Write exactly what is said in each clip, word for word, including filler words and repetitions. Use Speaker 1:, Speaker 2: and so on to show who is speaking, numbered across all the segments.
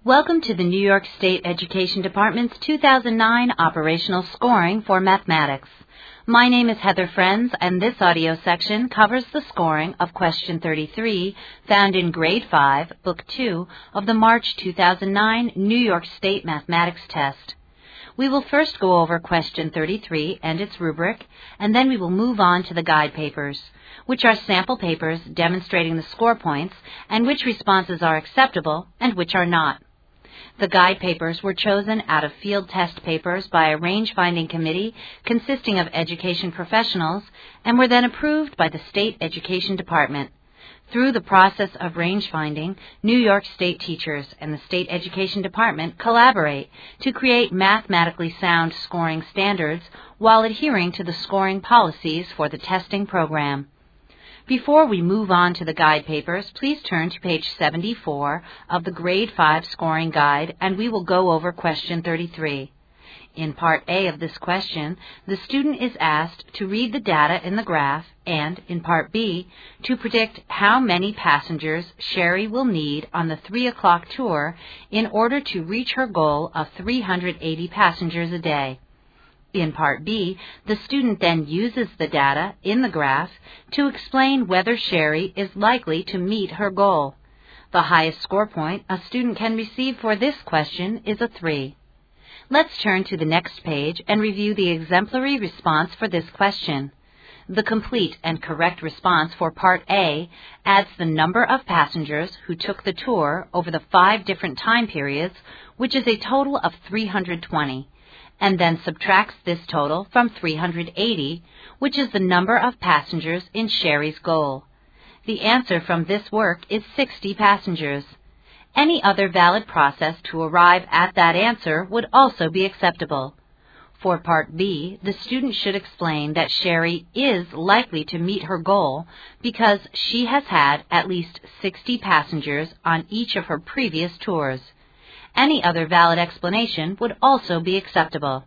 Speaker 1: Welcome to the New York State Education Department's two thousand nine Operational Scoring for Mathematics. My name is Heather Friends, and this audio section covers the scoring of Question thirty-three, found in Grade five, Book two, of the March two thousand nine New York State Mathematics Test. We will first go over Question thirty-three and its rubric, and then we will move on to the guide papers, which are sample papers demonstrating the score points and which responses are acceptable and which are not. The guide papers were chosen out of field test papers by a range-finding committee consisting of education professionals and were then approved by the State Education Department. Through the process of range-finding, New York State teachers and the State Education Department collaborate to create mathematically sound scoring standards while adhering to the scoring policies for the testing program. Before we move on to the guide papers, please turn to page seventy-four of the Grade five Scoring Guide, and we will go over Question thirty-three. In Part A of this question, the student is asked to read the data in the graph and, in Part B, to predict how many passengers Sherry will need on the three o'clock tour in order to reach her goal of three hundred eighty passengers a day. In Part B, the student then uses the data in the graph to explain whether Sherry is likely to meet her goal. The highest score point a student can receive for this question is a three. Let's turn to the next page and review the exemplary response for this question. The complete and correct response for Part A adds the number of passengers who took the tour over the five different time periods, which is a total of three hundred twenty. And then subtracts this total from three hundred eighty, which is the number of passengers in Sherry's goal. The answer from this work is sixty passengers. Any other valid process to arrive at that answer would also be acceptable. For Part B, the student should explain that Sherry is likely to meet her goal because she has had at least sixty passengers on each of her previous tours. Any other valid explanation would also be acceptable.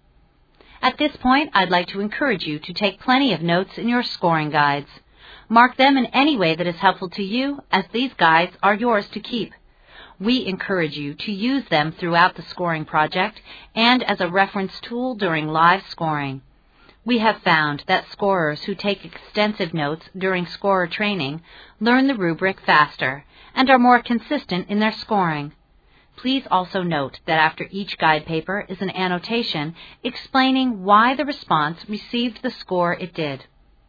Speaker 1: At this point, I'd like to encourage you to take plenty of notes in your scoring guides. Mark them in any way that is helpful to you, as these guides are yours to keep. We encourage you to use them throughout the scoring project and as a reference tool during live scoring. We have found that scorers who take extensive notes during scorer training learn the rubric faster and are more consistent in their scoring. Please also note that after each guide paper is an annotation explaining why the response received the score it did.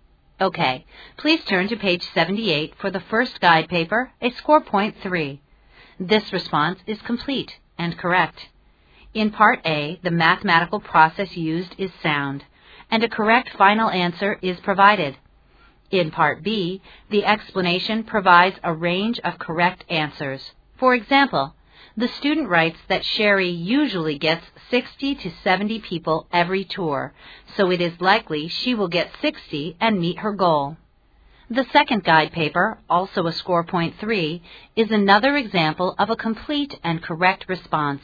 Speaker 1: Okay, please turn to page seventy-eight for the first guide paper, a score point three. This response is complete and correct. In Part A, the mathematical process used is sound, and a correct final answer is provided. In Part B, the explanation provides a range of correct answers. For example, the student writes that Sherry usually gets sixty to seventy people every tour, so it is likely she will get sixty and meet her goal. The second guide paper, also a score point three, is another example of a complete and correct response.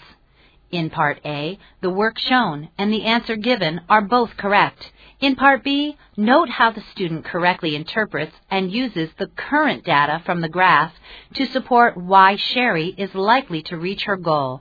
Speaker 1: In Part A, the work shown and the answer given are both correct. In Part B, note how the student correctly interprets and uses the current data from the graph to support why Sherry is likely to reach her goal.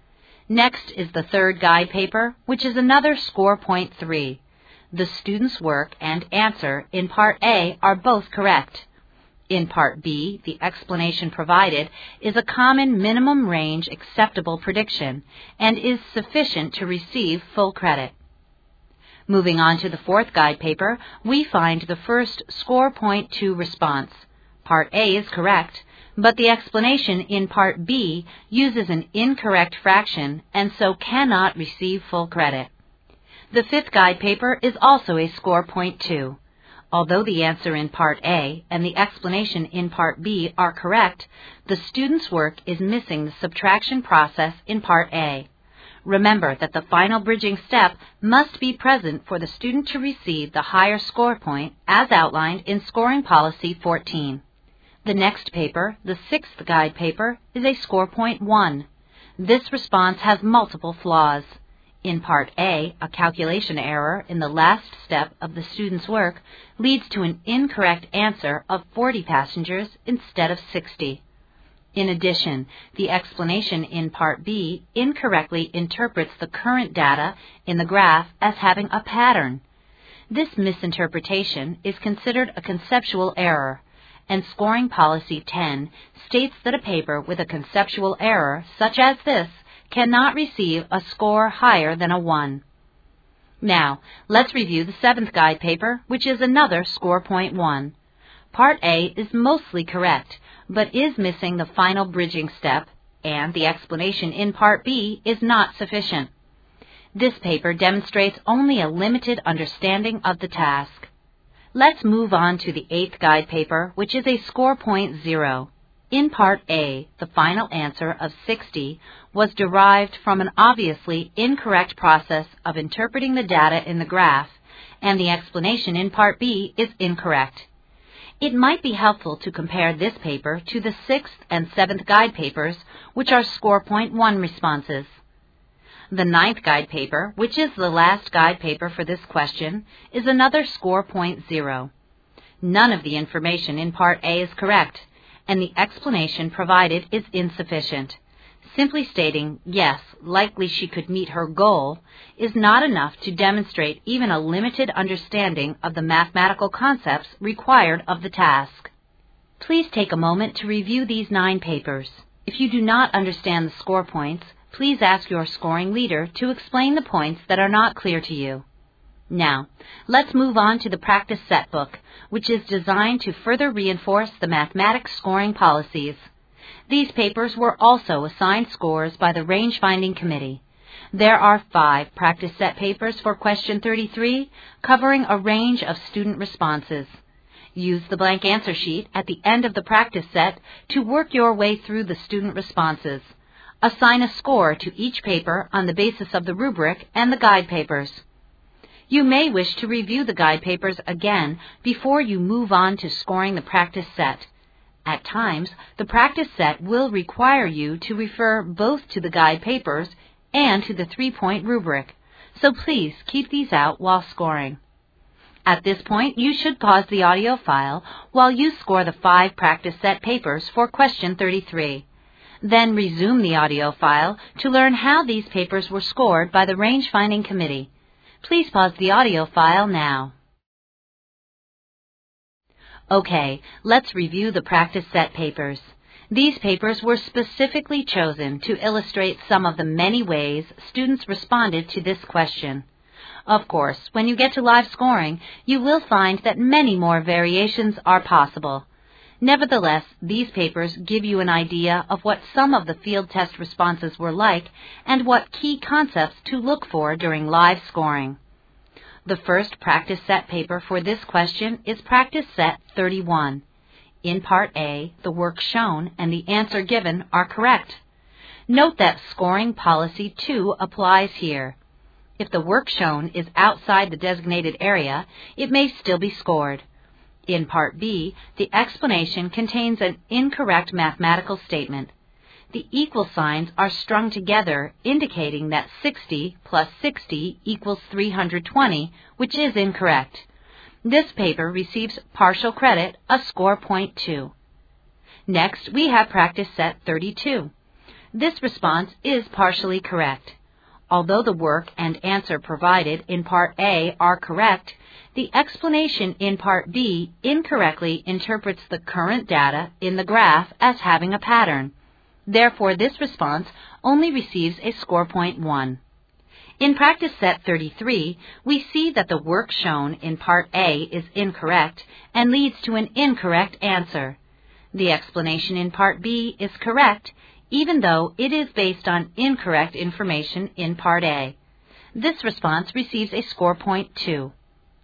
Speaker 1: Next is the third guide paper, which is another score point three. The student's work and answer in Part A are both correct. In Part B, the explanation provided is a common minimum range acceptable prediction and is sufficient to receive full credit. Moving on to the fourth guide paper, we find the first score point two response. Part A is correct, but the explanation in Part B uses an incorrect fraction and so cannot receive full credit. The fifth guide paper is also a score point two. Although the answer in Part A and the explanation in Part B are correct, the student's work is missing the subtraction process in Part A. Remember that the final bridging step must be present for the student to receive the higher score point as outlined in Scoring Policy fourteen. The next paper, the sixth guide paper, is a score point one. This response has multiple flaws. In Part A, a calculation error in the last step of the student's work leads to an incorrect answer of forty passengers instead of sixty. In addition, the explanation in Part B incorrectly interprets the current data in the graph as having a pattern. This misinterpretation is considered a conceptual error, and Scoring Policy ten states that a paper with a conceptual error such as this cannot receive a score higher than a one. Now, let's review the seventh guide paper, which is another score point one. Part A is mostly correct, but is missing the final bridging step, and the explanation in Part B is not sufficient. This paper demonstrates only a limited understanding of the task. Let's move on to the eighth guide paper, which is a score point zero. In Part A, the final answer of sixty was derived from an obviously incorrect process of interpreting the data in the graph, and the explanation in Part B is incorrect. It might be helpful to compare this paper to the sixth and seventh guide papers, which are score point one responses. The ninth guide paper, which is the last guide paper for this question, is another score point zero. None of the information in Part A is correct, and the explanation provided is insufficient. Simply stating, yes, likely she could meet her goal, is not enough to demonstrate even a limited understanding of the mathematical concepts required of the task. Please take a moment to review these nine papers. If you do not understand the score points, please ask your scoring leader to explain the points that are not clear to you. Now, let's move on to the practice set book, which is designed to further reinforce the mathematics scoring policies. These papers were also assigned scores by the Range Finding Committee. There are five practice set papers for question thirty-three, covering a range of student responses. Use the blank answer sheet at the end of the practice set to work your way through the student responses. Assign a score to each paper on the basis of the rubric and the guide papers. You may wish to review the guide papers again before you move on to scoring the practice set. At times, the practice set will require you to refer both to the guide papers and to the three-point rubric, so please keep these out while scoring. At this point, you should pause the audio file while you score the five practice set papers for question thirty-three. Then resume the audio file to learn how these papers were scored by the Range Finding Committee. Please pause the audio file now. Okay, let's review the practice set papers. These papers were specifically chosen to illustrate some of the many ways students responded to this question. Of course, when you get to live scoring, you will find that many more variations are possible. Nevertheless, these papers give you an idea of what some of the field test responses were like and what key concepts to look for during live scoring. The first practice set paper for this question is practice set thirty-one. In Part A, the work shown and the answer given are correct. Note that Scoring Policy two applies here. If the work shown is outside the designated area, it may still be scored. In Part B, the explanation contains an incorrect mathematical statement. The equal signs are strung together, indicating that sixty plus sixty equals three hundred twenty, which is incorrect. This paper receives partial credit, a score point two. Next, we have practice set thirty-two. This response is partially correct. Although the work and answer provided in Part A are correct, the explanation in Part B incorrectly interprets the current data in the graph as having a pattern. Therefore, this response only receives a score point one. In practice set thirty-three, we see that the work shown in Part A is incorrect and leads to an incorrect answer. The explanation in Part B is correct, even though it is based on incorrect information in Part A. This response receives a score point two.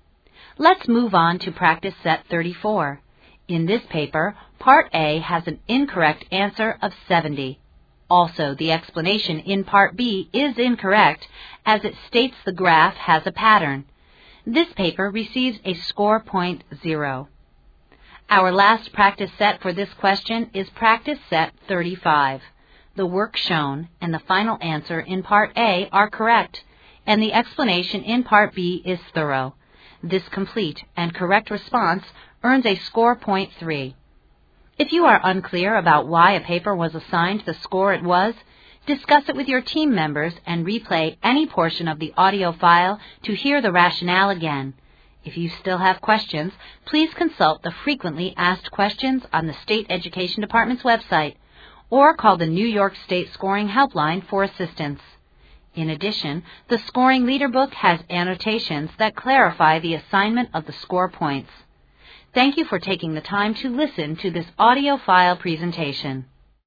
Speaker 1: Let's move on to practice set thirty-four. In this paper, Part A has an incorrect answer of seventy. Also, the explanation in Part B is incorrect, as it states the graph has a pattern. This paper receives a score point zero. Our last practice set for this question is practice set thirty-five. The work shown and the final answer in Part A are correct, and the explanation in Part B is thorough. This complete and correct response earns a score point three. If you are unclear about why a paper was assigned the score it was, discuss it with your team members and replay any portion of the audio file to hear the rationale again. If you still have questions, please consult the frequently asked questions on the State Education Department's website or call the New York State Scoring Helpline for assistance. In addition, the Scoring Leader Book has annotations that clarify the assignment of the score points. Thank you for taking the time to listen to this audio file presentation.